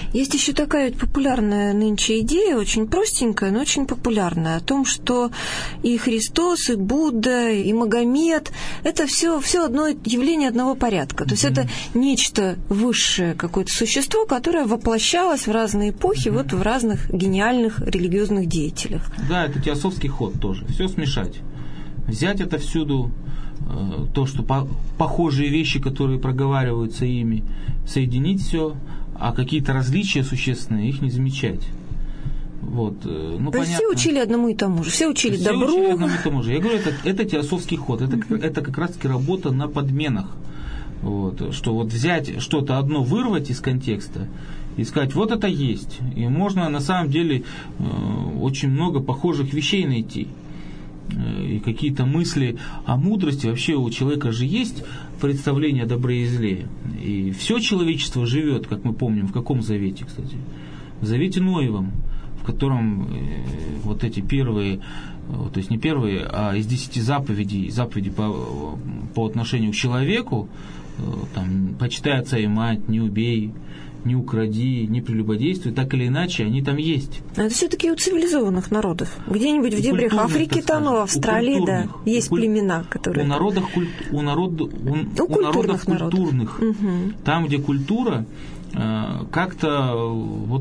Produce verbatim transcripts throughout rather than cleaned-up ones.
Есть еще такая вот популярная нынче идея, очень простенькая, но очень популярная, о том, что и Христос, и Будда, и Магомед – это все, все одно явление одного порядка. То есть mm-hmm. это нечто высшее, какое-то существо, которое воплощалось в разные эпохи, mm-hmm. вот в разных гениальных религиозных деятелях. Да, это теософский ход тоже. Все смешать. Взять это всюду, то, что по, похожие вещи, которые проговариваются ими, соединить все, а какие-то различия существенные их не замечать. Вот, ну, то есть все учили одному и тому же, все учили все добру. Учили одному и тому же. Я говорю, это, это теософский ход, это, mm-hmm. это как раз-таки работа на подменах. Вот, что вот взять что-то одно, вырвать из контекста и сказать, вот это есть. И можно на самом деле очень много похожих вещей найти. И какие-то мысли о мудрости. Вообще у человека же есть представление о добре и зле. И все человечество живет, как мы помним, в каком завете, кстати? В завете Ноевом, в котором вот эти первые, то есть не первые, а из десяти заповедей, заповеди по, по отношению к человеку, там, почитай отца и мать, не убей, не укради, не прелюбодействуй, так или иначе, они там есть. Но это все-таки у цивилизованных народов. Где-нибудь в дебрях Африки, там, в Австралии, да, есть куль... племена, которые... У народов, куль... у народ... у... У у народов культурных, угу. там, где культура, как-то вот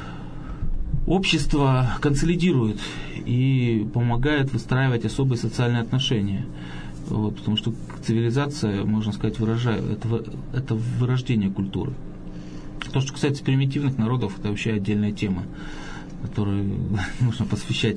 общество консолидирует и помогает выстраивать особые социальные отношения. Вот, потому что цивилизация, можно сказать, выражает, это, это вырождение культуры. То, что касается примитивных народов, это вообще отдельная тема, которую нужно посвящать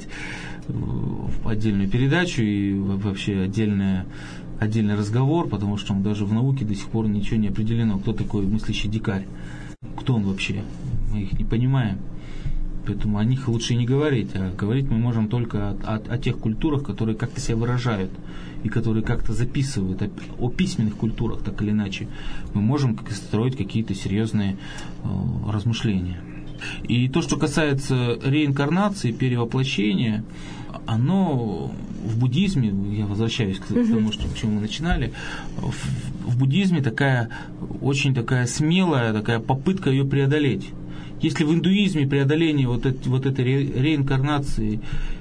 в отдельную передачу и вообще отдельная, отдельный разговор, потому что даже в науке до сих пор ничего не определено, кто такой мыслящий дикарь, кто он вообще, мы их не понимаем. Поэтому о них лучше не говорить, а говорить мы можем только о, о, о тех культурах, которые как-то себя выражают и которые как-то записывают, о, о письменных культурах, так или иначе. Мы можем строить какие-то серьезные э, размышления. И то, что касается реинкарнации, перевоплощения, оно в буддизме, я возвращаюсь к тому, что, к чему мы начинали, в, в буддизме такая, очень такая смелая такая попытка ее преодолеть. Если в индуизме преодоление вот, это, вот этой ре, реинкарнации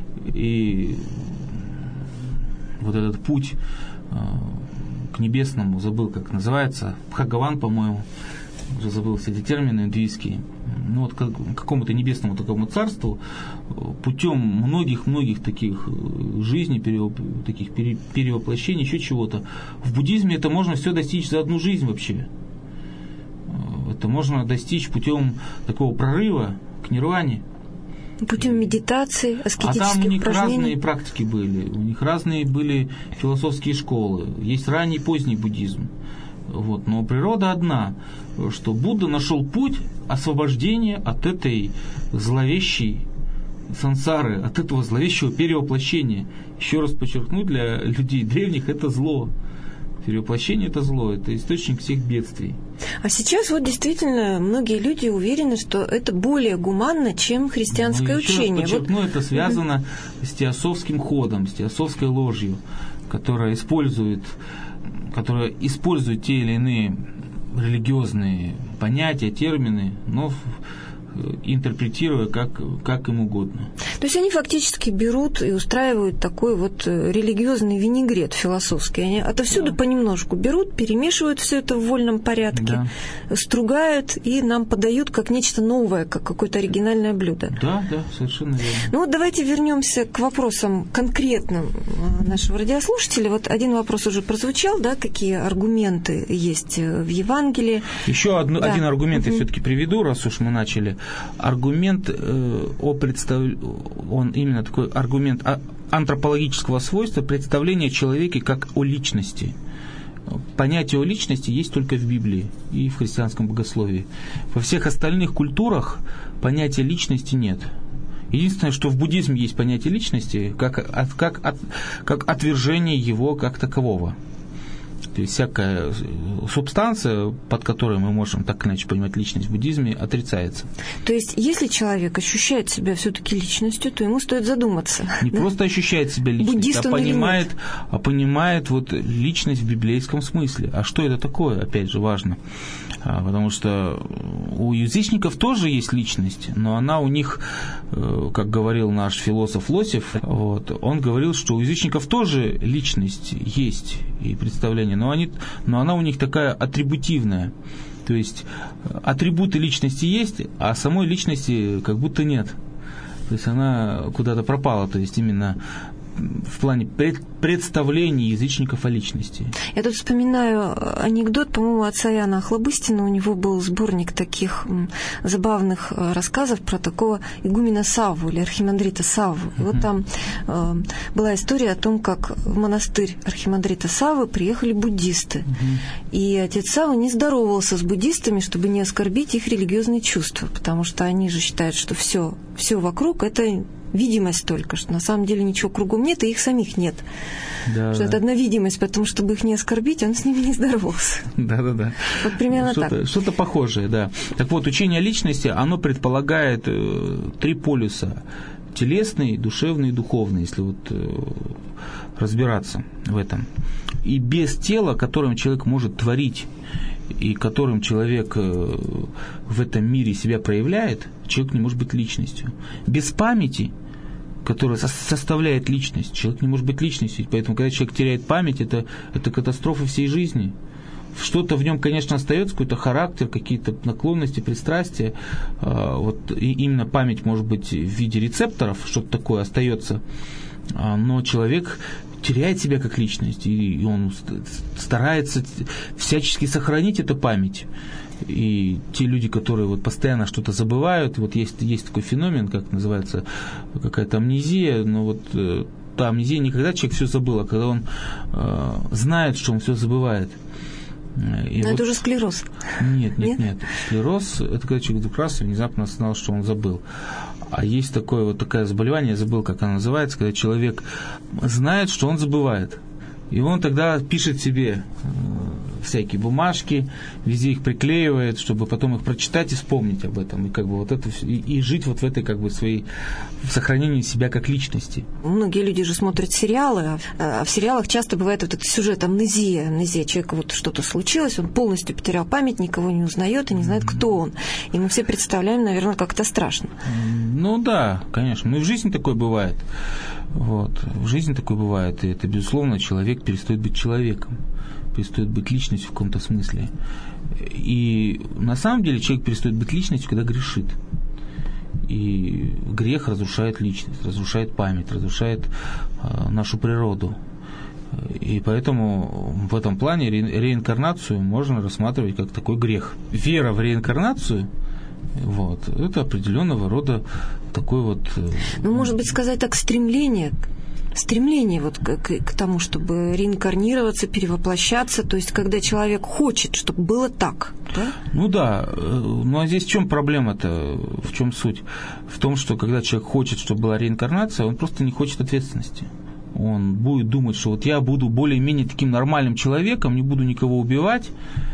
и вот этот путь э, к небесному, забыл, как называется, Бхагаван, по-моему, уже забыл все эти термины индуистские, ну вот к какому-то небесному такому царству, путем многих-многих таких жизней, перевоп, таких пере, перевоплощений, еще чего-то. В буддизме это можно все достичь за одну жизнь вообще. Это можно достичь путем такого прорыва к нирване. Путем медитации, аскетических упражнений. А там у них упражнений. Разные практики были, у них разные были философские школы. Есть ранний, поздний буддизм. Вот. Но природа одна, что Будда нашел путь освобождения от этой зловещей сансары, от этого зловещего перевоплощения. Еще раз подчеркну, для людей древних это зло. Перевоплощение – это зло, это источник всех бедствий. А сейчас вот действительно многие люди уверены, что это более гуманно, чем христианское ну, учение. Раз подчеркну, вот... это связано mm-hmm. с теософским ходом, с теософской ложью, которая использует, которая использует те или иные религиозные понятия, термины, но интерпретируя как, как им угодно. То есть они фактически берут и устраивают такой вот религиозный винегрет философский. Они отовсюду да. понемножку берут, перемешивают все это в вольном порядке, да. стругают и нам подают как нечто новое, как какое-то оригинальное блюдо. Да, да, совершенно верно. Ну вот давайте вернемся к вопросам конкретным нашего радиослушателя. Вот один вопрос уже прозвучал, да, какие аргументы есть в Евангелии. Еще одну, да. один аргумент угу. я все-таки приведу, раз уж мы начали. Аргумент э, о представ... он именно такой аргумент антропологического свойства, представления о человеке как о личности. Понятие о личности есть только в Библии и в христианском богословии. Во всех остальных культурах понятия личности нет. Единственное, что в буддизме есть понятие личности, как, как, как отвержение его как такового. То есть всякая субстанция, под которой мы можем так иначе понимать личность в буддизме, отрицается. То есть, если человек ощущает себя все-таки личностью, то ему стоит задуматься. Не да? просто ощущает себя личностью, Буддист а он или понимает, нет? а понимает вот личность в библейском смысле. А что это такое, опять же, важно. А, потому что у язычников тоже есть личность, но она у них, как говорил наш философ Лосев, вот, он говорил, что у язычников тоже личность есть и представление, но, они, но она у них такая атрибутивная. То есть атрибуты личности есть, а самой личности как будто нет. То есть она куда-то пропала, то есть именно в плане представлений язычников о личности. Я тут вспоминаю анекдот, по-моему, отца Иоанна Охлобыстина. У него был сборник таких забавных рассказов про такого игумена Савву или архимандрита Савву. И uh-huh. вот там э, была история о том, как в монастырь архимандрита Саввы приехали буддисты. Uh-huh. И отец Савва не здоровался с буддистами, чтобы не оскорбить их религиозные чувства, потому что они же считают, что все, все вокруг — это видимость только, что на самом деле ничего кругом нет, и их самих нет. Да, что да. это одна видимость, потому что, чтобы их не оскорбить, он с ними не здоровался. Да-да-да. Вот примерно что-то, так. Что-то похожее, да. Так вот, учение о личности, оно предполагает э, три полюса. Телесный, душевный и духовный, если вот э, разбираться в этом. И без тела, которым человек может творить, и которым человек э, в этом мире себя проявляет, человек не может быть личностью. Без памяти, которая составляет личность, человек не может быть личностью. Поэтому, когда человек теряет память, это, это катастрофа всей жизни. Что-то в нем, конечно, остается, какой-то характер, какие-то наклонности, пристрастия. Вот, и именно память может быть в виде рецепторов, что-то такое остается. Но человек теряет себя как личность, и он старается всячески сохранить эту память. И те люди, которые вот постоянно что-то забывают, вот есть, есть такой феномен, как называется, какая-то амнезия, но вот э, та амнезия не когда человек все забыл, а когда он э, знает, что он все забывает. И но вот, это уже склероз. Нет, нет, нет, нет. Склероз – это когда человек вдруг раз и внезапно осознал, что он забыл. А есть такое вот такое заболевание, я забыл, как оно называется, когда человек знает, что он забывает. И он тогда пишет себе всякие бумажки, везде их приклеивает, чтобы потом их прочитать и вспомнить об этом. И как бы вот это и, и жить вот в этой как бы своей в сохранении себя как личности. Многие люди же смотрят сериалы, а в сериалах часто бывает вот этот сюжет амнезия. Амнезия. Человеку вот что-то случилось, он полностью потерял память, никого не узнает и не знает, кто он. И мы все представляем, наверное, как это страшно. Ну да, конечно. Ну и в жизни такое бывает. Вот. В жизни такое бывает. И это, безусловно, человек перестает быть человеком, перестает быть личностью в каком-то смысле. И на самом деле человек перестает быть личностью, когда грешит. И грех разрушает личность, разрушает память, разрушает э, нашу природу. И поэтому в этом плане ре- реинкарнацию можно рассматривать как такой грех. Вера в реинкарнацию, вот, это определенного рода такой вот... Ну, может быть, сказать так, стремление, стремление вот к, к, к тому, чтобы реинкарнироваться, перевоплощаться, то есть когда человек хочет, чтобы было так, да? Ну да, ну а здесь в чем проблема-то, в чем суть? В том, что когда человек хочет, чтобы была реинкарнация, он просто не хочет ответственности. Он будет думать, что вот я буду более-менее таким нормальным человеком, не буду никого убивать,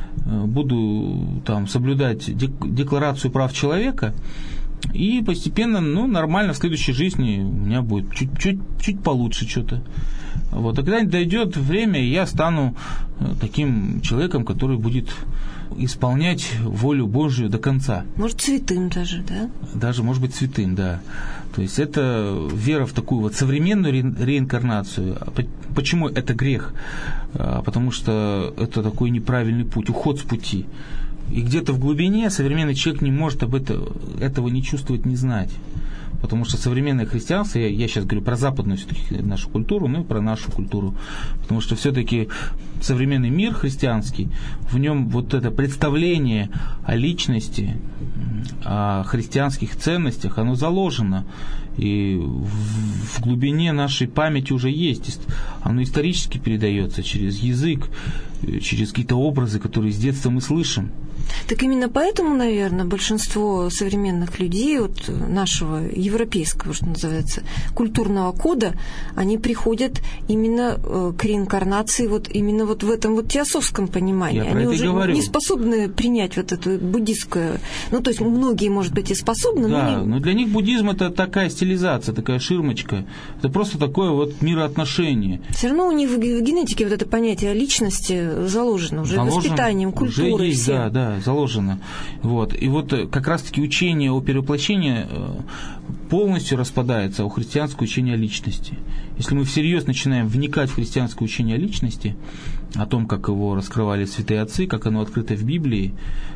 буду там соблюдать декларацию прав человека, и постепенно, ну, нормально в следующей жизни у меня будет чуть-чуть чуть получше что-то. Вот. А когда дойдет время, я стану таким человеком, который будет исполнять волю Божию до конца. Может, святым даже, да? Даже, может быть, святым, да. То есть это вера в такую вот современную ре- реинкарнацию. Почему это грех? Потому что это такой неправильный путь, уход с пути. И где-то в глубине современный человек не может об этом, этого не чувствовать, не знать. Потому что современное христианство, я, я сейчас говорю про западную все-таки нашу культуру, ну и про нашу культуру, потому что все-таки современный мир христианский, в нем вот это представление о личности, о христианских ценностях, оно заложено. И в, в глубине нашей памяти уже есть. Оно исторически передается через язык, через какие-то образы, которые с детства мы слышим. Так именно поэтому, наверное, большинство современных людей, вот нашего европейского, что называется, культурного кода, они приходят именно к реинкарнации вот именно вот в этом вот теософском понимании. Я они уже говорю. не способны принять вот это буддистское... Ну, то есть многие, может быть, и способны, да, но... Не... но для них буддизм – это такая стилизация, такая ширмочка. Это просто такое вот мироотношение. Все равно у них в генетике вот это понятие личности заложено уже заложено, воспитанием, культурой. Уже есть, да, да, заложено. Вот. И вот как раз-таки учение о перевоплощении полностью распадается о христианское учение о личности. Если мы всерьез начинаем вникать в христианское учение о личности, о том, как его раскрывали святые отцы, как оно открыто в Библии,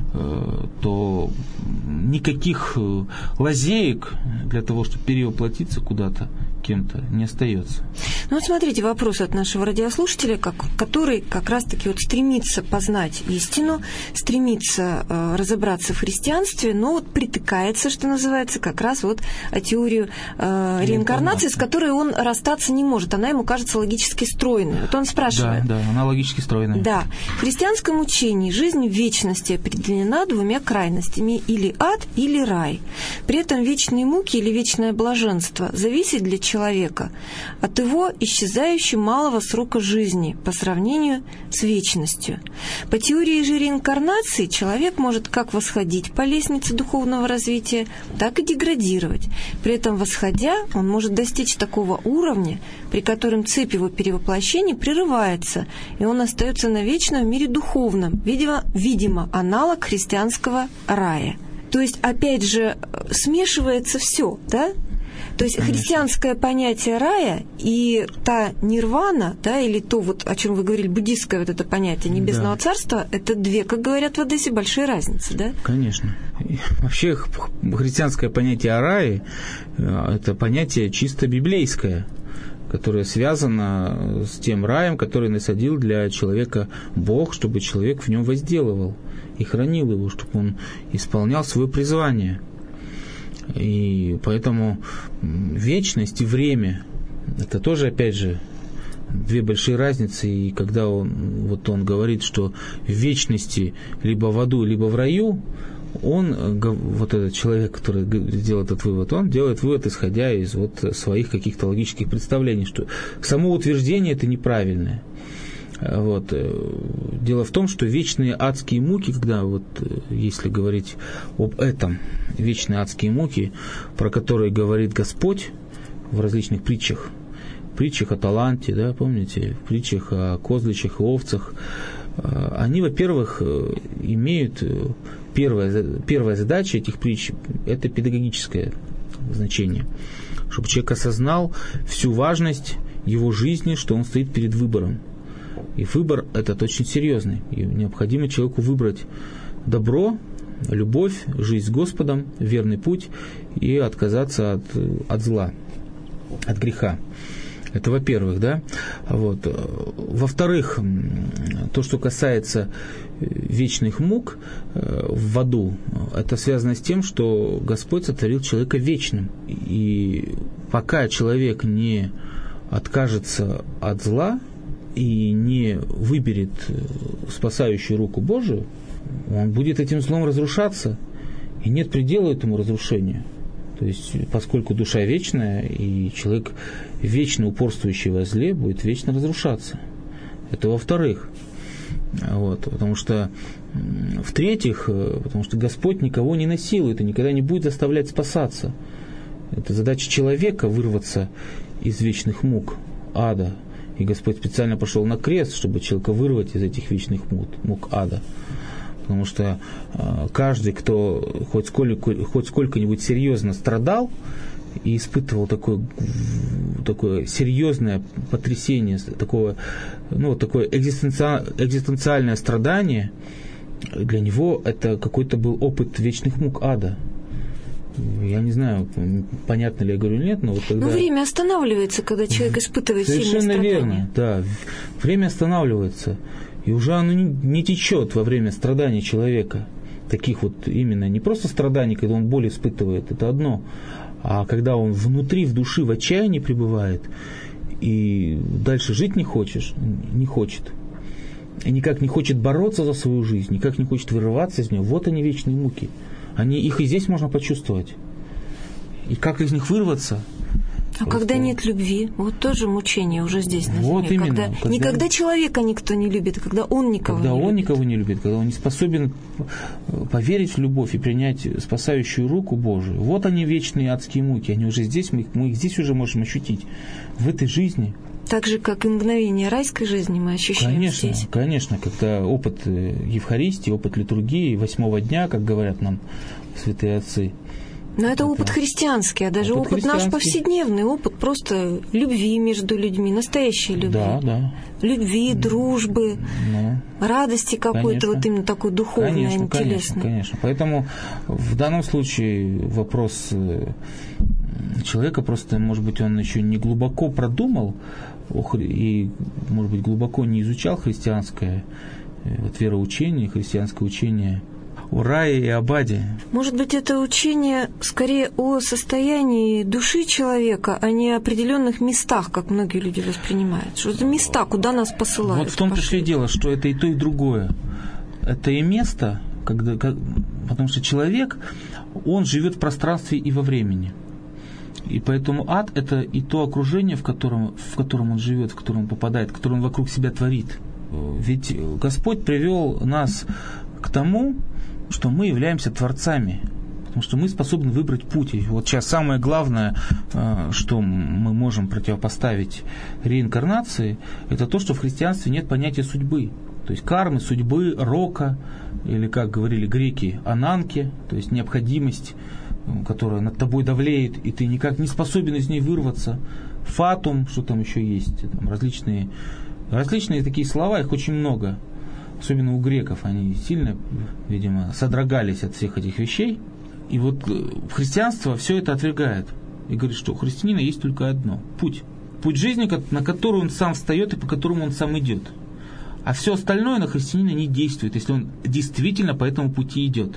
то никаких лазеек для того, чтобы перевоплотиться куда-то кем-то, не остается. Ну вот смотрите, вопрос от нашего радиослушателя, как, который как раз-таки вот стремится познать истину, стремится э, разобраться в христианстве, но вот притыкается, что называется, как раз вот о теорию э, реинкарнации, с которой он расстаться не может. Она ему кажется логически стройной. Вот он спрашивает. Да, да, она логически стройная. Да. В христианском учении жизнь в вечности определена двумя крайностями: или ад, или рай. При этом вечные муки или вечное блаженство зависит для человека человека от его исчезающего малого срока жизни по сравнению с вечностью. По теории же реинкарнации человек может как восходить по лестнице духовного развития, так и деградировать. При этом, восходя, он может достичь такого уровня, при котором цепь его перевоплощений прерывается, и он остается навечно в мире духовном, видимо, видимо аналог христианского рая. То есть, опять же, смешивается все, да? То есть Конечно. Христианское понятие рая и та нирвана, да, или то, вот, о чем вы говорили, буддистское вот это понятие небесного да. царства, это две, как говорят в Одессе, большие разницы, да? Конечно. И вообще христианское понятие о рае – это понятие чисто библейское, которое связано с тем раем, который насадил для человека Бог, чтобы человек в нем возделывал и хранил его, чтобы он исполнял свое призвание. И поэтому вечность и время – это тоже, опять же, две большие разницы. И когда он, вот он говорит, что в вечности либо в аду, либо в раю, он, вот этот человек, который сделал этот вывод, он делает вывод, исходя из вот своих каких-то логических представлений, что само утверждение – это неправильное. Вот. Дело в том, что вечные адские муки, когда вот, если говорить об этом, вечные адские муки, про которые говорит Господь в различных притчах, притчах о таланте, да, помните, в притчах о козличах и овцах, они, во-первых, имеют первая, первая задача этих притч – это педагогическое значение, чтобы человек осознал всю важность его жизни, что он стоит перед выбором. И выбор этот очень серьезный. И необходимо человеку выбрать добро, любовь, жизнь с Господом, верный путь и отказаться от, от зла, от греха. Это во-первых, да. Вот. Во-вторых, то, что касается вечных мук в аду, это связано с тем, что Господь сотворил человека вечным. И пока человек не откажется от зла и не выберет спасающую руку Божию, он будет этим злом разрушаться, и нет предела этому разрушению. То есть, поскольку душа вечная, и человек, вечно упорствующий во зле, будет вечно разрушаться. Это во-вторых. Вот, потому что, в-третьих, потому что Господь никого не насилует и никогда не будет заставлять спасаться. Это задача человека вырваться из вечных мук ада. И Господь специально пошел на крест, чтобы человека вырвать из этих вечных мук, мук ада. Потому что э, каждый, кто хоть, сколько, хоть сколько-нибудь серьезно страдал и испытывал такое, такое серьезное потрясение, такое, ну, такое экзистенциальное, экзистенциальное страдание, для него это какой-то был опыт вечных мук ада. Я не знаю, понятно ли я говорю, нет, но вот когда... Ну, время останавливается, когда человек испытывает сильное страдание. Совершенно верно, да. Время останавливается. И уже оно не, не течет во время страданий человека. Таких вот именно, не просто страданий, когда он боль испытывает, это одно. А когда он внутри, в душе, в отчаянии пребывает, и дальше жить не хочешь, не хочет. и никак не хочет бороться за свою жизнь, никак не хочет вырываться из нее, вот они вечные муки. Они, их и здесь можно почувствовать. И как из них вырваться? А просто... когда нет любви, вот тоже мучение уже здесь на земле. Вот именно. Когда... Когда... Никогда человека никто не любит, когда он никого когда не он любит. никого не любит, когда он не способен поверить в любовь и принять спасающую руку Божию. Вот они, вечные адские муки. Они уже здесь, мы их, мы их здесь уже можем ощутить. В этой жизни. Так же, как и мгновение райской жизни мы ощущаем конечно, здесь. Конечно, когда опыт Евхаристии, опыт литургии восьмого дня, как говорят нам святые отцы. Но это, это опыт христианский, а даже опыт, опыт наш повседневный, опыт просто любви между людьми, настоящей любви. Да, да. Любви, дружбы, ну, радости какой-то, вот именно такой духовной, конечно, а не конечно, телесной. Конечно, поэтому в данном случае вопрос человека просто, может быть, он еще не глубоко продумал и, может быть, глубоко не изучал христианское вот, вероучение, христианское учение о рае и об аде. Может быть, это учение скорее о состоянии души человека, а не о определенных местах, как многие люди воспринимают. Что это места, куда нас посылают. Вот в том-то и дело, что это и то, и другое. Это и место, когда, как, потому что человек, он живет в пространстве и во времени. И поэтому ад – это и то окружение, в котором, в котором он живет, в котором он попадает, в котором он вокруг себя творит. Ведь Господь привел нас к тому, что мы являемся творцами, потому что мы способны выбрать путь. И вот сейчас самое главное, что мы можем противопоставить реинкарнации, это то, что в христианстве нет понятия судьбы. То есть кармы, судьбы, рока, или, как говорили греки, ананки, то есть необходимость, которая над тобой давлеет, и ты никак не способен из ней вырваться. Фатум, что там еще есть, там различные, различные такие слова, их очень много. Особенно у греков, они сильно, видимо, содрогались от всех этих вещей. И вот христианство все это отвергает. И говорит, что у христианина есть только одно – путь. Путь жизни, на который он сам встает и по которому он сам идет. А все остальное на христианина не действует, если он действительно по этому пути идет.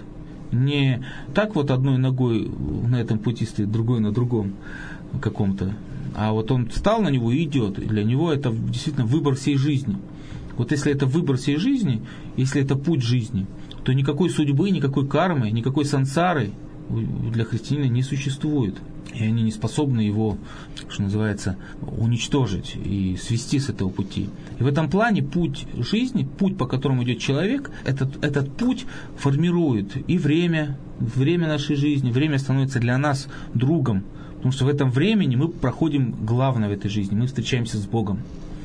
Не так вот одной ногой на этом пути стоит, другой на другом каком-то. А вот он встал на него и идет. И для него это действительно выбор всей жизни. Вот если это выбор всей жизни, если это путь жизни, то никакой судьбы, никакой кармы, никакой сансары для христианина не существует. И они не способны его, что называется, уничтожить и свести с этого пути. И в этом плане путь жизни, путь, по которому идет человек, этот, этот путь формирует и время, время нашей жизни, время становится для нас другом. Потому что в этом времени мы проходим главное в этой жизни, мы встречаемся с Богом.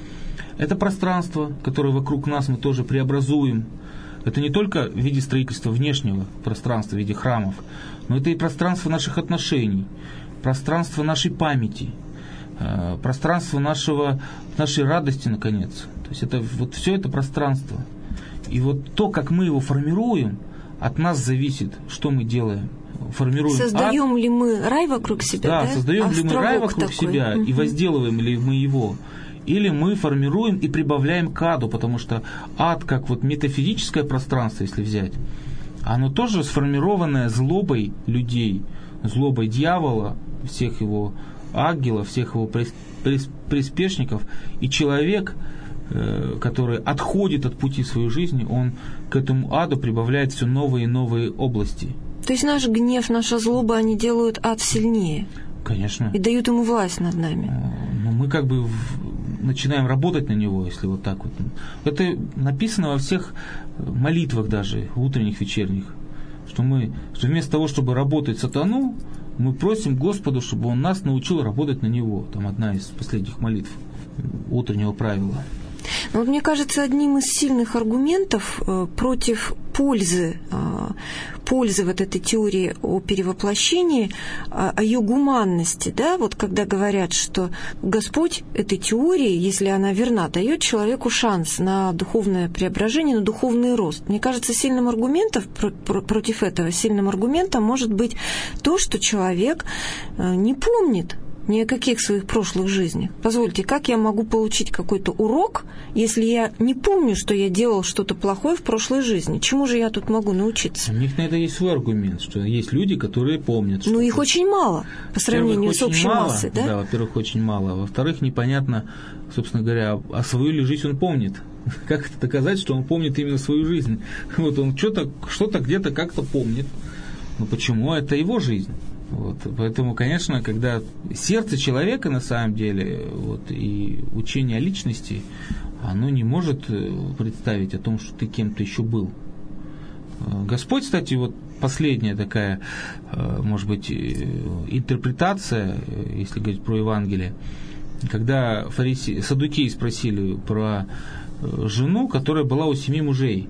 Это пространство, которое вокруг нас мы тоже преобразуем. Это не только в виде строительства внешнего пространства, в виде храмов, но это и пространство наших отношений, пространство нашей памяти, пространство нашего, нашей радости, наконец. То есть это, вот все это пространство. И вот то, как мы его формируем, от нас зависит, что мы делаем. Формируем создаем ад. ли мы рай вокруг себя? Да, да? создаем Островок ли мы рай вокруг такой. себя, угу. И возделываем ли мы его. Или мы формируем и прибавляем к аду, потому что ад, как вот метафизическое пространство, если взять, оно тоже сформированное злобой людей, злобой дьявола, всех его ангелов, всех его приспешников. И человек, который отходит от пути своей жизни, он к этому аду прибавляет все новые и новые области. То есть наш гнев, наша злоба, они делают ад сильнее? Конечно. И дают ему власть над нами? Ну, мы как бы начинаем работать на него, если вот так вот. Это написано во всех молитвах даже, утренних, вечерних, что мы, что вместо того, чтобы работать сатану, мы просим Господу, чтобы Он нас научил работать на него. Там одна из последних молитв утреннего правила. Но вот мне кажется, одним из сильных аргументов против пользы, пользы вот этой теории о перевоплощении, о ее гуманности, да, вот когда говорят, что Господь этой теории, если она верна, дает человеку шанс на духовное преображение, на духовный рост. Мне кажется, сильным аргументом против этого, сильным аргументом может быть то, что человек не помнит ни о каких своих прошлых жизнях. Позвольте, как я могу получить какой-то урок, если я не помню, что я делал что-то плохое в прошлой жизни? Чему же я тут могу научиться? У них на это есть свой аргумент, что есть люди, которые помнят. Ну, их очень мало по сравнению с общей мало, массой, да? Да, во-первых, очень мало. Во-вторых, непонятно, собственно говоря, а свою ли жизнь он помнит. Как это доказать, что он помнит именно свою жизнь? Вот он что-то, что-то где-то как-то помнит. Но почему? Это его жизнь. Вот. Поэтому, конечно, когда сердце человека на самом деле, вот, и учение о личности, оно не может представить о том, что ты кем-то еще был. Господь, кстати, вот последняя такая, может быть, интерпретация, если говорить про Евангелие, когда фарисеи, саддукеи спросили про жену, которая была у семи мужей,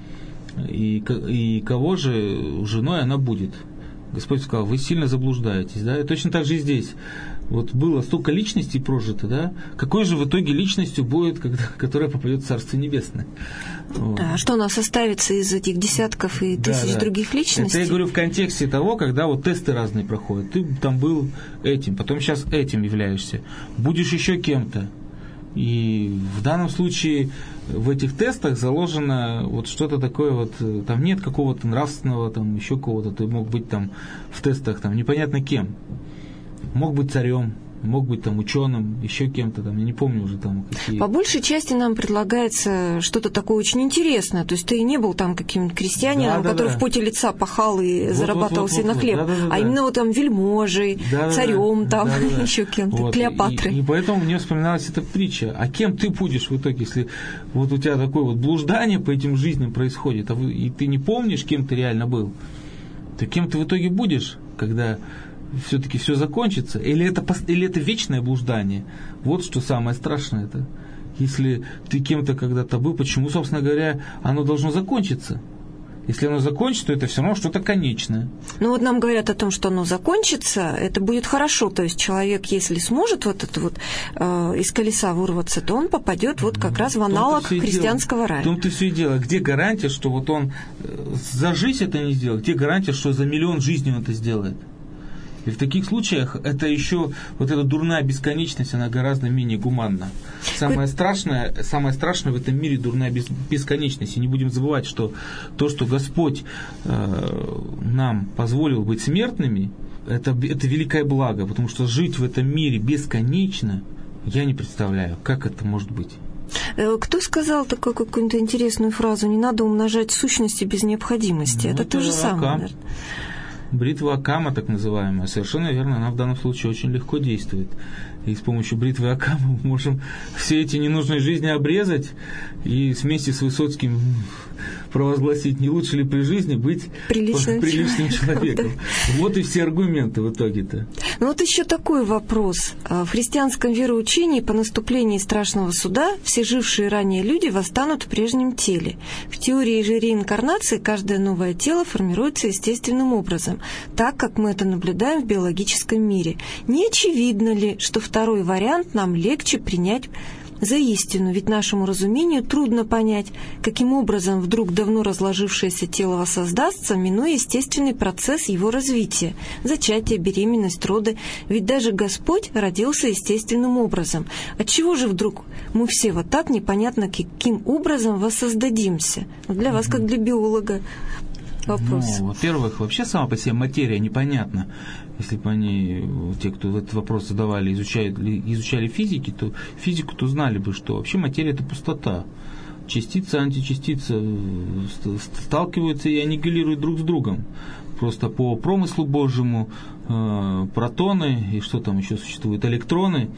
и, и кого же женой она будет. Господь сказал, вы сильно заблуждаетесь, да, и точно так же и здесь. Вот было столько личностей прожито, да, какой же в итоге личностью будет, когда, которая попадет в Царство Небесное? Вот. Да, а что у нас останется из этих десятков и тысяч да, да. других личностей? Это я говорю в контексте того, когда вот тесты разные проходят. Ты там был этим, потом сейчас этим являешься. Будешь еще кем-то. И в данном случае в этих тестах заложено вот что-то такое вот, там нет какого-то нравственного, там еще кого-то, ты мог быть там в тестах там непонятно кем. Мог быть царем, мог быть там ученым, еще кем-то там, я не помню уже там какие. По большей части нам предлагается что-то такое очень интересное. То есть ты не был там каким-то крестьянином, да, да, который да. в поте лица пахал и вот, зарабатывал вот, вот, себе вот, на хлеб, да, да, да, а да. именно вот там вельможей, да, царем да, там, да, да, еще кем-то, вот. Клеопатрой. И, и поэтому мне вспоминалась эта притча. А кем ты будешь в итоге, если вот у тебя такое вот блуждание по этим жизням происходит, а вы, и ты не помнишь, кем ты реально был, то кем ты в итоге будешь, когда все-таки все закончится, или это, или это вечное блуждание? Вот что самое страшное это. Если ты кем-то когда-то был, почему, собственно говоря, оно должно закончиться? Если оно закончится, то это все равно что-то конечное. Ну вот нам говорят о том, что оно закончится, это будет хорошо. То есть человек, если сможет вот это вот э, из колеса вырваться, то он попадет вот как раз в аналог христианского рая. В том-то все и дело. Где гарантия, что вот он за жизнь это не сделает? Где гарантия, что за миллион жизней он это сделает? И в таких случаях это еще, вот эта дурная бесконечность, она гораздо менее гуманна. Самое страшное, самое страшное в этом мире дурная бесконечность. И не будем забывать, что то, что Господь э, нам позволил быть смертными, это, это великое благо, потому что жить в этом мире бесконечно, я не представляю, как это может быть. Кто сказал такую какую-то интересную фразу: не надо умножать сущности без необходимости? Ну, это, это то же самое, наверное. Бритва Акама, так называемая, совершенно верно, она в данном случае очень легко действует. И с помощью бритвы Акама мы можем все эти ненужные жизни обрезать и вместе с Высоцким провозгласить, не лучше ли при жизни быть приличным, приличным человеком. Да. Вот и все аргументы в итоге-то. Ну вот еще такой вопрос. В христианском вероучении по наступлении страшного суда все жившие ранее люди восстанут в прежнем теле. В теории же реинкарнации каждое новое тело формируется естественным образом, так как мы это наблюдаем в биологическом мире. Не очевидно ли, что второй вариант нам легче принять за истину, ведь нашему разумению трудно понять, каким образом вдруг давно разложившееся тело воссоздастся, минуя естественный процесс его развития, зачатие, беременность, роды, ведь даже Господь родился естественным образом. Отчего же вдруг мы все вот так непонятно каким образом воссоздадимся? Для вас, как для биолога, вопрос. Ну, во-первых, вообще сама по себе материя непонятна. Если бы они, те, кто этот вопрос задавали, изучали, изучали физики, то, физику, то знали бы, что вообще материя – это пустота. Частица, античастица сталкиваются и аннигилируют друг с другом. Просто по промыслу Божьему э, протоны и что там еще существует, электроны.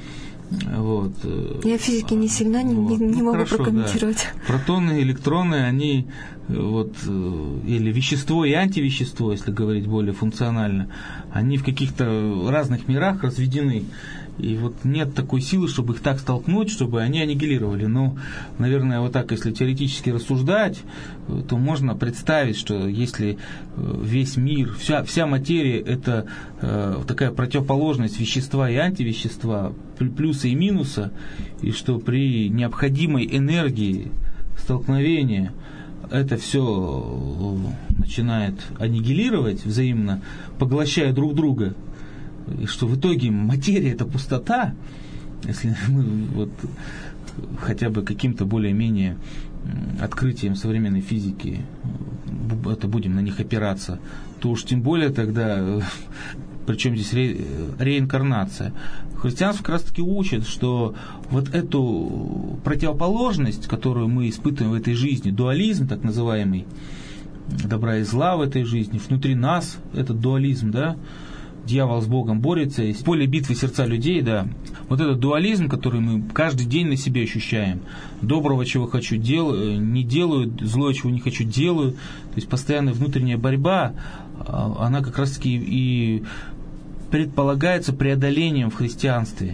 Вот. Я физики не сильно не, вот. не, не могу Хорошо, прокомментировать. Да. Протоны, электроны, они вот, или вещество и антивещество, если говорить более функционально, они в каких-то разных мирах разведены. И вот нет такой силы, чтобы их так столкнуть, чтобы они аннигилировали. Но, наверное, вот так, если теоретически рассуждать, то можно представить, что если весь мир, вся, вся материя – это э, такая противоположность вещества и антивещества, плюса и минуса, и что при необходимой энергии столкновения это все начинает аннигилировать взаимно, поглощая друг друга, и что в итоге материя – это пустота, если мы вот хотя бы каким-то более-менее открытием современной физики это будем на них опираться, то уж тем более тогда, причем здесь ре, реинкарнация. Христианство как раз таки учит, что вот эту противоположность, которую мы испытываем в этой жизни, дуализм так называемый, добра и зла в этой жизни, внутри нас этот дуализм, да, дьявол с Богом борется, есть поле битвы сердца людей, да, вот этот дуализм, который мы каждый день на себе ощущаем, доброго, чего хочу, делаю, не делаю, злое, чего не хочу, делаю, то есть постоянная внутренняя борьба, она как раз таки и предполагается преодолением в христианстве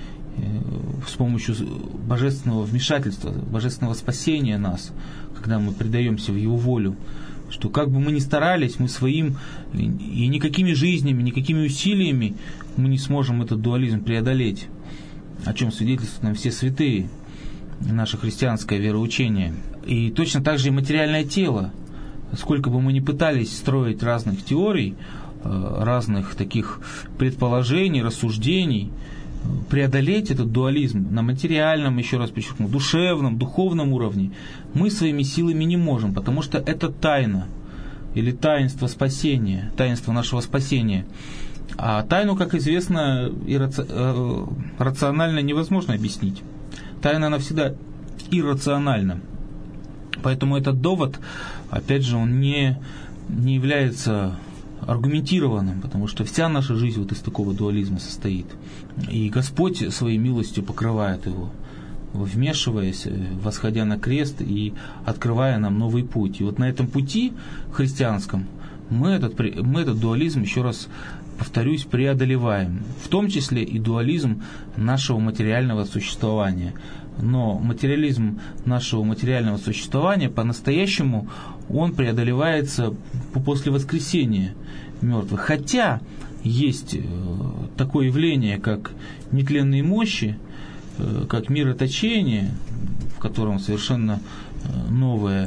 с помощью божественного вмешательства, божественного спасения нас, когда мы предаемся в Его волю, что как бы мы ни старались, мы своим и никакими жизнями, никакими усилиями мы не сможем этот дуализм преодолеть, о чем свидетельствуют нам все святые, наше христианское вероучение. И точно так же и материальное тело. Сколько бы мы ни пытались строить разных теорий, разных таких предположений, рассуждений, преодолеть этот дуализм на материальном, еще раз подчеркну, душевном, духовном уровне мы своими силами не можем, потому что это тайна или таинство спасения, таинство нашего спасения. А тайну, как известно, ирраци... рационально невозможно объяснить. Тайна, она всегда иррациональна. Поэтому этот довод, опять же, он не, не является аргументированным, потому что вся наша жизнь вот из такого дуализма состоит. И Господь своей милостью покрывает его, вмешиваясь, восходя на крест и открывая нам новый путь. И вот на этом пути христианском мы этот, мы этот дуализм, еще раз повторюсь, преодолеваем, в том числе и дуализм нашего материального существования. Но материализм нашего материального существования по-настоящему он преодолевается после воскресения мертвых. Хотя есть такое явление, как нетленные мощи, как мироточение, в котором совершенно новое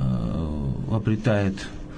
обретает...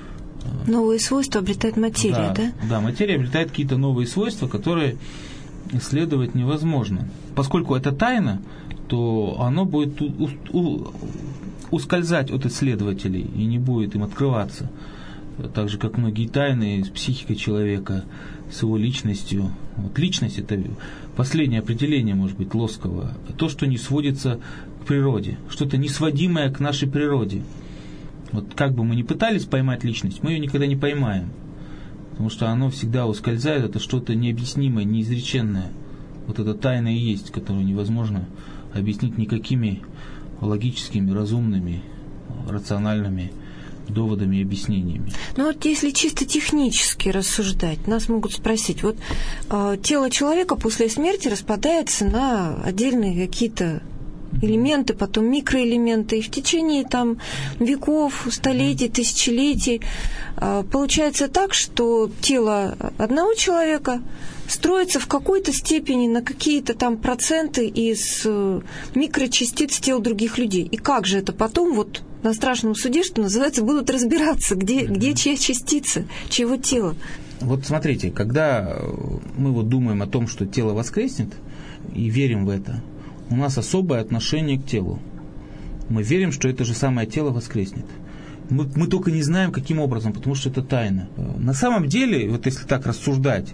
Новые свойства обретает материя, да? Да, да, материя обретает какие-то новые свойства, которые исследовать невозможно. Поскольку это тайна, то оно будет у, у, ускользать от исследователей и не будет им открываться. Так же, как многие тайны с психикой человека, с его личностью. Вот личность – это последнее определение, может быть, Лосского. То, что не сводится к природе, что-то несводимое к нашей природе. Вот как бы мы ни пытались поймать личность, мы ее никогда не поймаем. Потому что оно всегда ускользает, это что-то необъяснимое, неизреченное. Вот это тайна и есть, которую невозможно объяснить никакими логическими, разумными, рациональными доводами и объяснениями. Ну вот если чисто технически рассуждать, нас могут спросить, вот э, тело человека после смерти распадается на отдельные какие-то элементы, потом микроэлементы, и в течение там веков, столетий, тысячелетий э, получается так, что тело одного человека строится в какой-то степени на какие-то там проценты из э, микрочастиц тел других людей. И как же это потом вот на страшном суде, что называется, будут разбираться, где, где чья частица, чьего тела? Вот смотрите, когда мы вот думаем о том, что тело воскреснет, и верим в это, у нас особое отношение к телу. Мы верим, что это же самое тело воскреснет. Мы, мы только не знаем, каким образом, потому что это тайна. На самом деле, вот если так рассуждать,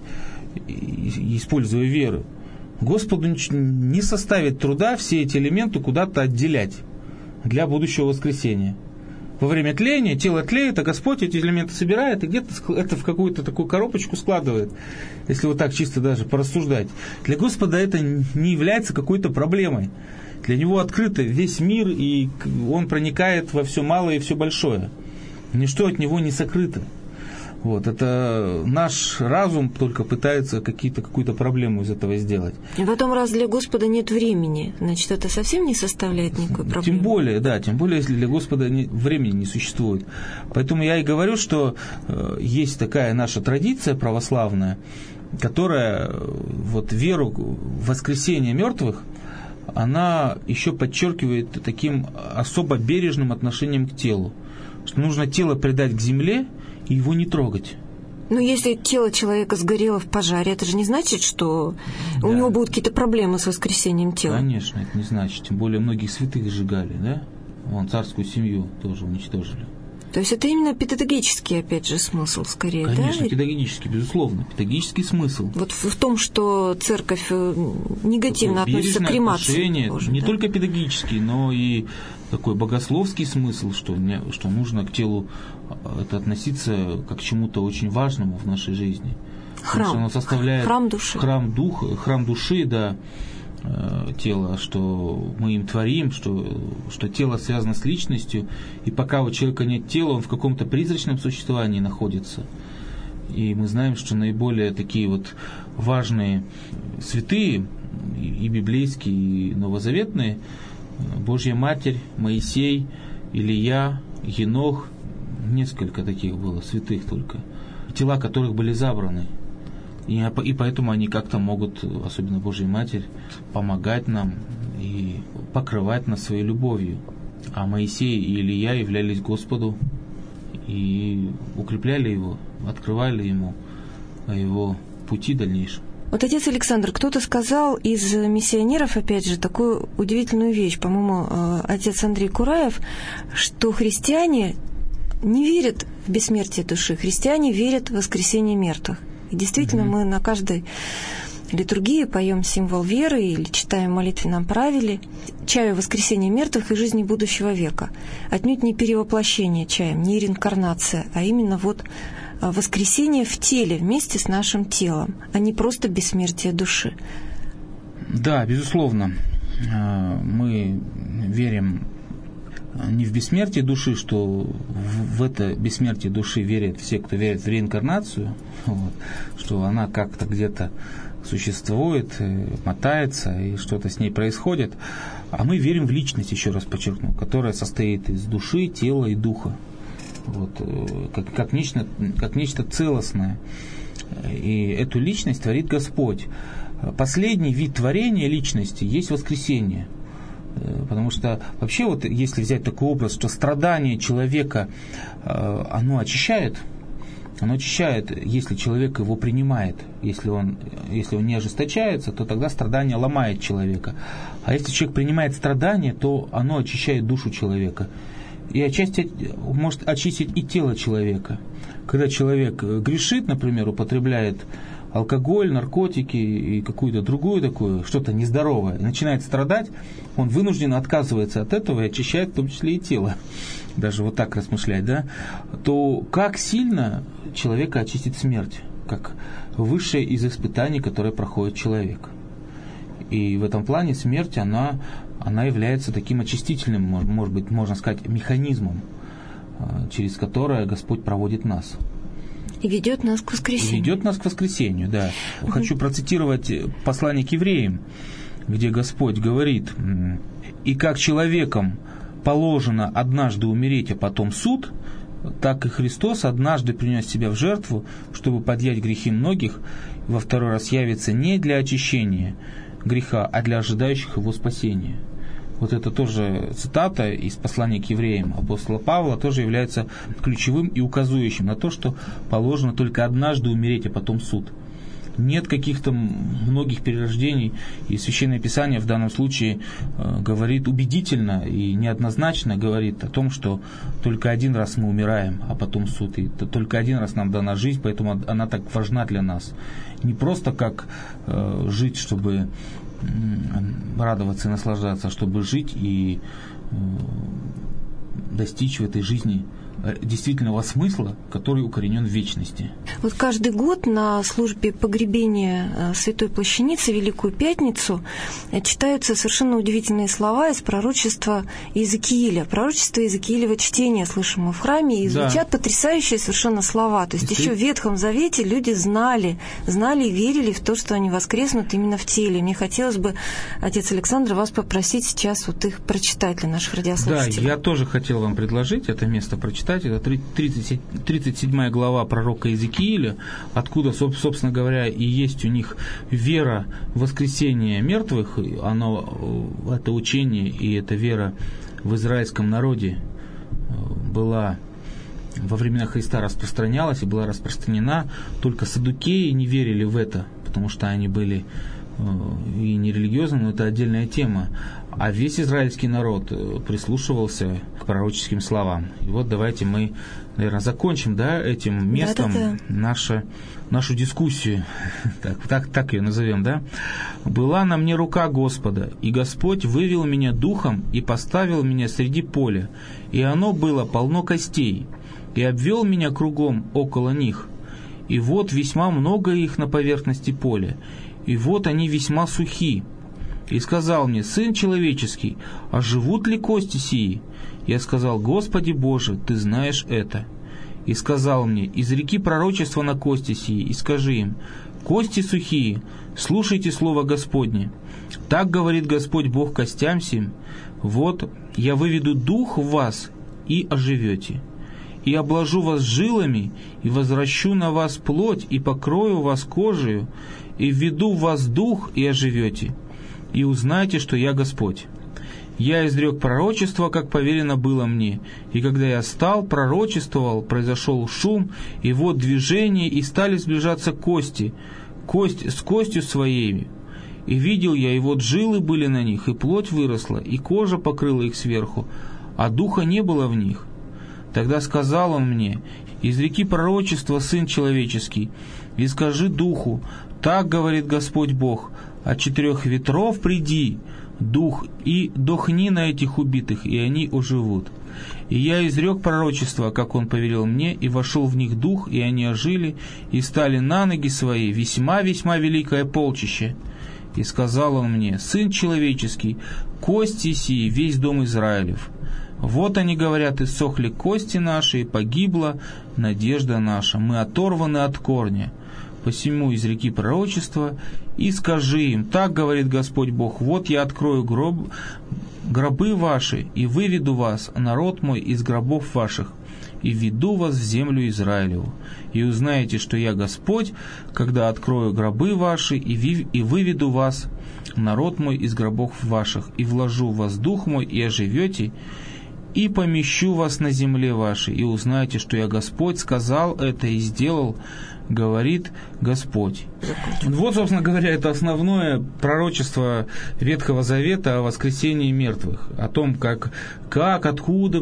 используя веру, Господу не составит труда все эти элементы куда-то отделять для будущего воскресения. Во время тления тело тлеет, а Господь эти элементы собирает и где-то это в какую-то такую коробочку складывает, если вот так чисто даже порассуждать. Для Господа это не является какой-то проблемой. Для Него открыт весь мир, и Он проникает во все малое и все большое. Ничто от Него не сокрыто. Вот, это наш разум только пытается какие-то, какую-то проблему из этого сделать. И потом, раз для Господа нет времени, значит, это совсем не составляет никакой проблемы? Тем более, да, тем более, если для Господа не, времени не существует. Поэтому я и говорю, что э, есть такая наша традиция православная, которая вот веру в воскресение мертвых, она еще подчеркивает таким особо бережным отношением к телу. Что нужно тело предать к земле и его не трогать. Но если тело человека сгорело в пожаре, это же не значит, что да. у него будут какие-то проблемы с воскресением тела. Конечно, это не значит. Тем более многих святых сжигали, да? Вон, царскую семью тоже уничтожили. То есть это именно педагогический, опять же, смысл скорее, Конечно, да? Конечно, педагогический, безусловно. Педагогический смысл. Вот в, в том, что церковь негативно такое относится к кремации. Тоже, не да? только педагогический, но и такой богословский смысл, что, не, что нужно к телу это относиться как к чему-то очень важному в нашей жизни. Храм. Потому что оно составляет храм души. Храм, духа, храм души, да, э, тело, что мы им творим, что, что тело связано с личностью, и пока у человека нет тела, он в каком-то призрачном существовании находится. И мы знаем, что наиболее такие вот важные святые, и библейские, и новозаветные, Божья Матерь, Моисей, Илия, Енох, несколько таких было, святых только, тела которых были забраны. И, и поэтому они как-то могут, особенно Божья Матерь, помогать нам и покрывать нас своей любовью. А Моисей и Илия являлись Господу и укрепляли его, открывали ему о его пути дальнейшем. Вот, отец Александр, кто-то сказал из миссионеров, опять же, такую удивительную вещь, по-моему, отец Андрей Кураев, что христиане не верят в бессмертие души, христиане верят в воскресение мертвых. И действительно, mm-hmm. мы на каждой литургии поем символ веры или читаем молитвенном правиле чаю воскресения мертвых и жизни будущего века. Отнюдь не перевоплощение чаем, не реинкарнация, а именно вот воскресение в теле вместе с нашим телом, а не просто бессмертие души. Да, безусловно. Мы верим не в бессмертие души, что в это бессмертие души верят все, кто верит в реинкарнацию, вот, что она как-то где-то существует, мотается, и что-то с ней происходит. А мы верим в личность, еще раз подчеркну, которая состоит из души, тела и духа. Вот, как, как, нечто, как нечто целостное. И эту личность творит Господь. Последний вид творения личности есть воскресение. Потому что вообще, вот, если взять такой образ, что страдание человека, оно очищает, оно очищает, если человек его принимает. Если он, если он не ожесточается, то тогда страдание ломает человека. А если человек принимает страдание, то оно очищает душу человека. И отчасти может очистить и тело человека. Когда человек грешит, например, употребляет алкоголь, наркотики и какую-то другую такую, что-то нездоровое, и начинает страдать, он вынужден отказывается от этого и очищает в том числе и тело. Даже вот так размышлять, да? То как сильно человека очистит смерть, как высшее из испытаний, которое проходит человек. И в этом плане смерть, она, она является таким очистительным, может быть, можно сказать, механизмом, через которое Господь проводит нас. И ведет нас к воскресению. И ведет нас к воскресению, да. Угу. Хочу процитировать послание к евреям, где Господь говорит: «И как человеком положено однажды умереть, а потом суд, так и Христос однажды принес себя в жертву, чтобы подъять грехи многих, и во второй раз явится не для очищения греха, а для ожидающих его спасения». Вот это тоже цитата из послания к евреям апостола Павла, тоже является ключевым и указующим на то, что положено только однажды умереть, а потом суд. Нет каких-то многих перерождений, и Священное Писание в данном случае э, говорит убедительно и неоднозначно говорит о том, что только один раз мы умираем, а потом суд, и только один раз нам дана жизнь, поэтому она так важна для нас. Не просто как э, жить, чтобы радоваться и наслаждаться, чтобы жить и э, достичь в этой жизни действительного смысла, который укоренен в вечности. Вот каждый год на службе погребения Святой Плащаницы, Великую Пятницу, читаются совершенно удивительные слова из пророчества Иезекииля. Пророчество Иезекиилева чтение слышим мы в храме, и звучат да. потрясающие совершенно слова. То есть и еще в Ветхом Завете люди знали, знали и верили в то, что они воскреснут именно в теле. Мне хотелось бы, отец Александр, вас попросить сейчас вот их прочитать для наших радиослушателей. Да, я тоже хотел вам предложить это место прочитать. Это тридцать седьмая глава пророка Иезекииля, откуда, собственно говоря, и есть у них вера в воскресение мертвых. Оно, это учение и эта вера в израильском народе была во времена Христа распространялась и была распространена, только саддукеи не верили в это, потому что они были и нерелигиозны, но это отдельная тема. А весь израильский народ прислушивался к пророческим словам. И вот давайте мы, наверное, закончим, да, этим местом Да-да-да. нашу, нашу дискуссию. Так, так, так ее назовем, да? «Была на мне рука Господа, и Господь вывел меня духом и поставил меня среди поля, и оно было полно костей, и обвел меня кругом около них. И вот весьма много их на поверхности поля, и вот они весьма сухи. И сказал мне: Сын человеческий, а живут ли кости сии? Я сказал: Господи Боже, Ты знаешь это. И сказал мне: изреки пророчество на кости сии, и скажи им: кости сухие, слушайте слово Господне. Так говорит Господь Бог костям сим: вот я выведу дух в вас, и оживете. И обложу вас жилами, и возвращу на вас плоть, и покрою вас кожею, и введу в вас дух, и оживете. И узнайте, что я Господь. Я изрек пророчество, как повелено было мне, и когда я стал, пророчествовал, произошел шум, и вот движение, и стали сближаться кости, кость с костью своей. И видел я, и вот жилы были на них, и плоть выросла, и кожа покрыла их сверху, а духа не было в них. Тогда сказал он мне: изреки пророчество, Сын человеческий, и скажи духу: так говорит Господь Бог, от четырех ветров приди, дух, и дохни на этих убитых, и они оживут. И я изрек пророчество, как он повелел мне, и вошел в них дух, и они ожили, и стали на ноги свои, весьма-весьма великое полчище. И сказал он мне: Сын человеческий, кости сии, весь дом Израилев. Вот они говорят: иссохли кости наши, и погибла надежда наша, мы оторваны от корня. Посему изреки пророчество, и скажи им: так говорит Господь Бог, вот я открою гроб, гробы ваши, и выведу вас, народ мой, из гробов ваших, и введу вас в землю Израилеву. И узнаете, что я Господь, когда открою гробы ваши, и, ви, и выведу вас, народ мой, из гробов ваших, и вложу в вас дух мой, и оживете, и помещу вас на земле вашей, и узнаете, что я Господь, сказал это и сделал, говорит Господь». Вот, собственно говоря, это основное пророчество Ветхого Завета о воскресении мертвых, о том, как, как откуда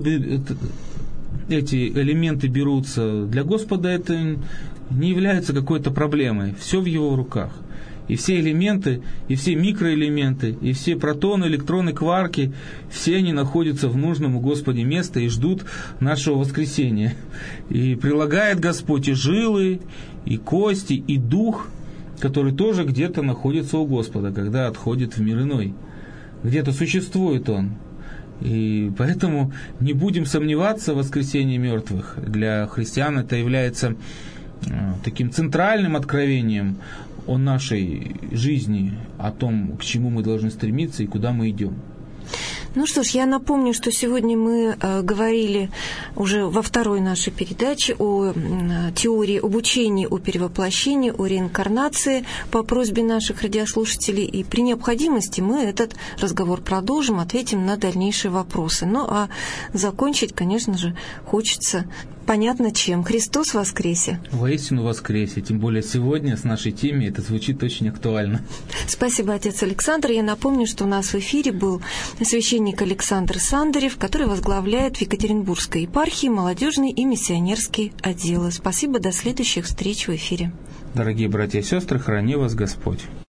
эти элементы берутся. Для Господа это не является какой-то проблемой, все в Его руках. И все элементы, и все микроэлементы, и все протоны, электроны, кварки, все они находятся в нужном у Господа месте и ждут нашего воскресения. И прилагает Господь и жилы, и кости, и дух, который тоже где-то находится у Господа, когда отходит в мир иной. Где-то существует он. И поэтому не будем сомневаться в воскресении мертвых. Для христиан это является таким центральным откровением о нашей жизни, о том, к чему мы должны стремиться и куда мы идем. Ну что ж, я напомню, что сегодня мы э, говорили уже во второй нашей передаче о э, теории, об учении о перевоплощении, о реинкарнации по просьбе наших радиослушателей. И при необходимости мы этот разговор продолжим, ответим на дальнейшие вопросы. Ну а закончить, конечно же, хочется понятно чем. Христос воскресе! Воистину воскресе! Тем более сегодня с нашей темой это звучит очень актуально. Спасибо, отец Александр. Я напомню, что у нас в эфире был священник Александр Сандарев, который возглавляет в Екатеринбургской епархии молодежный и миссионерский отделы. Спасибо, до следующих встреч в эфире. Дорогие братья и сестры, храни вас Господь!